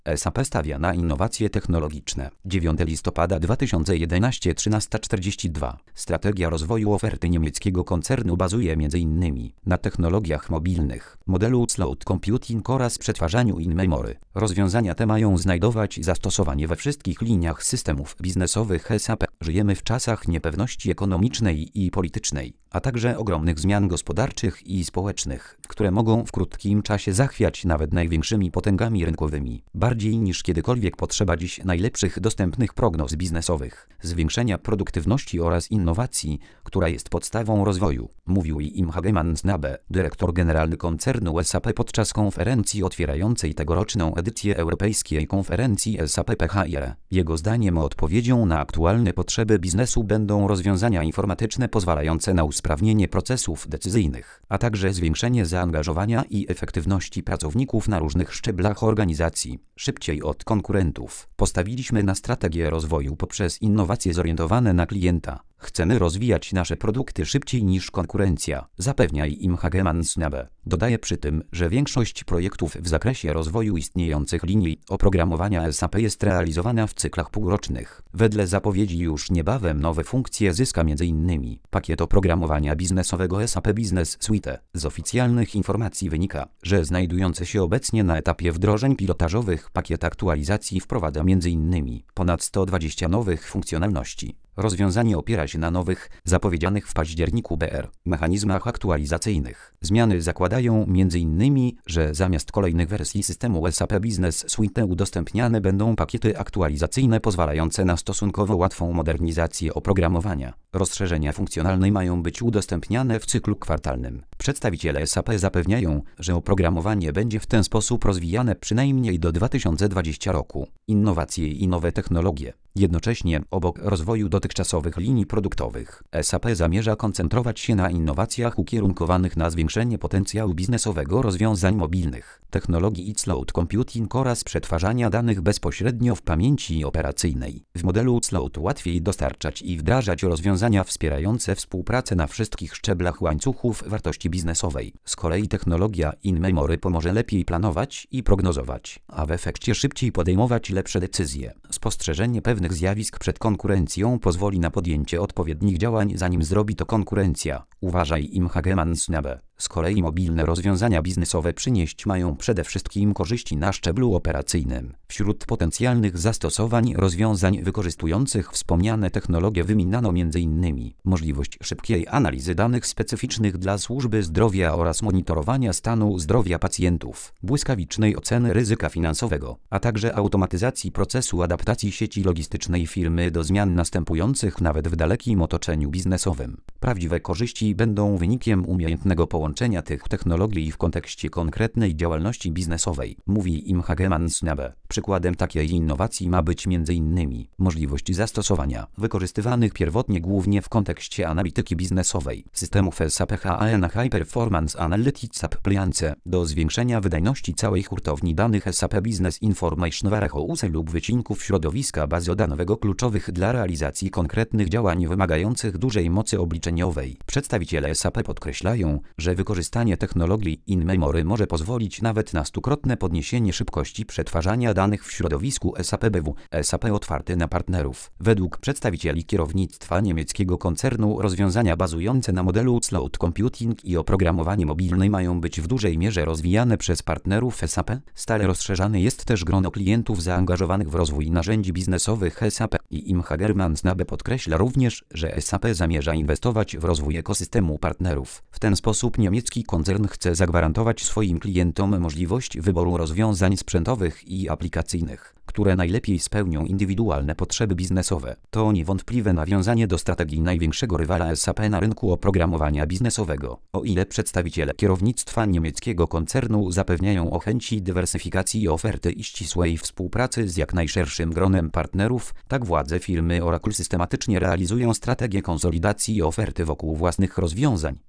SAP stawia na innowacje technologiczne. 9 listopada 2011, 13:42. Strategia rozwoju oferty niemieckiego koncernu bazuje m.in. na technologiach mobilnych, modelu Cloud Computing oraz przetwarzaniu in-memory. Rozwiązania te mają znajdować zastosowanie we wszystkich liniach systemów biznesowych SAP. Żyjemy w czasach niepewności ekonomicznej i politycznej, a także ogromnych zmian gospodarczych i społecznych, które mogą w krótkim czasie zachwiać nawet największymi potęgami rynkowymi. Bardziej niż kiedykolwiek potrzeba dziś najlepszych dostępnych prognoz biznesowych, zwiększenia produktywności oraz innowacji, która jest podstawą rozwoju, mówił Im Hagemann Snabe, dyrektor generalny koncernu SAP podczas konferencji otwierającej tegoroczną edycję Europejskiej Konferencji SAP PHIR. Jego zdaniem odpowiedzią na aktualne potrzeby biznesu będą rozwiązania informatyczne pozwalające na usprawnienie procesów decyzyjnych, a także zwiększenie zaangażowania i efektywności pracowników na różnych szczeblach organizacji. Szybciej od konkurentów. Postawiliśmy na strategię rozwoju poprzez innowacje zorientowane na klienta. Chcemy rozwijać nasze produkty szybciej niż konkurencja, zapewnia Im Hagemann Snabe. Dodaje przy tym, że większość projektów w zakresie rozwoju istniejących linii oprogramowania SAP jest realizowana w cyklach półrocznych. Wedle zapowiedzi już niebawem nowe funkcje zyska m.in. pakiet oprogramowania biznesowego SAP Business Suite. Z oficjalnych informacji wynika, że znajdujący się obecnie na etapie wdrożeń pilotażowych pakiet aktualizacji wprowadza m.in. ponad 120 nowych funkcjonalności. Rozwiązanie opiera się na nowych, zapowiedzianych w październiku mechanizmach aktualizacyjnych. Zmiany zakładają m.in., że zamiast kolejnych wersji systemu SAP Business Suite udostępniane będą pakiety aktualizacyjne pozwalające na stosunkowo łatwą modernizację oprogramowania. Rozszerzenia funkcjonalne mają być udostępniane w cyklu kwartalnym. Przedstawiciele SAP zapewniają, że oprogramowanie będzie w ten sposób rozwijane przynajmniej do 2020 roku. Innowacje i nowe technologie. Jednocześnie, obok rozwoju dotychczasowych linii produktowych, SAP zamierza koncentrować się na innowacjach ukierunkowanych na zwiększenie potencjału biznesowego rozwiązań mobilnych, technologii i cloud computing oraz przetwarzania danych bezpośrednio w pamięci operacyjnej. W modelu cloud łatwiej dostarczać i wdrażać rozwiązania wspierające współpracę na wszystkich szczeblach łańcuchów wartości biznesowej. Z kolei technologia in-memory pomoże lepiej planować i prognozować, a w efekcie szybciej podejmować lepsze decyzje. Spostrzeżenie pewnych zjawisk przed konkurencją pozwoli na podjęcie odpowiednich działań, zanim zrobi to konkurencja, uważa Im Hagemann Snabe. Z kolei mobilne rozwiązania biznesowe przynieść mają przede wszystkim korzyści na szczeblu operacyjnym. Wśród potencjalnych zastosowań rozwiązań wykorzystujących wspomniane technologie wymieniano m.in. możliwość szybkiej analizy danych specyficznych dla służby zdrowia oraz monitorowania stanu zdrowia pacjentów, błyskawicznej oceny ryzyka finansowego, a także automatyzacji procesu adaptacji sieci logistycznej firmy do zmian następujących nawet w dalekim otoczeniu biznesowym. Prawdziwe korzyści będą wynikiem umiejętnego połączenia tych technologii w kontekście konkretnej działalności biznesowej, mówi Im Hagemann Snabe. Przykładem takiej innowacji ma być m.in. możliwość zastosowania wykorzystywanych pierwotnie głównie w kontekście analityki biznesowej systemów SAP HANA High Performance Analytics Appliance do zwiększenia wydajności całej hurtowni danych SAP Business Information Warehouse lub wycinków środowiska bazodanowego kluczowych dla realizacji konkretnych działań wymagających dużej mocy obliczeniowej. Przedstawiciele SAP podkreślają, że wykorzystanie technologii in-memory może pozwolić nawet na stukrotne podniesienie szybkości przetwarzania danych w środowisku SAP BW. SAP otwarte na partnerów. Według przedstawicieli kierownictwa niemieckiego koncernu rozwiązania bazujące na modelu Cloud Computing i oprogramowanie mobilne mają być w dużej mierze rozwijane przez partnerów SAP. Stale rozszerzane jest też grono klientów zaangażowanych w rozwój narzędzi biznesowych SAP. Im Hagemann Snabe podkreśla również, że SAP zamierza inwestować w rozwój ekosystemu partnerów. W ten sposób niemiecki koncern chce zagwarantować swoim klientom możliwość wyboru rozwiązań sprzętowych i aplikacyjnych, które najlepiej spełnią indywidualne potrzeby biznesowe. To niewątpliwe nawiązanie do strategii największego rywala SAP na rynku oprogramowania biznesowego. O ile przedstawiciele kierownictwa niemieckiego koncernu zapewniają o chęci dywersyfikacji oferty i ścisłej współpracy z jak najszerszym gronem partnerów, tak władze firmy Oracle systematycznie realizują strategię konsolidacji oferty wokół własnych rozwiązań.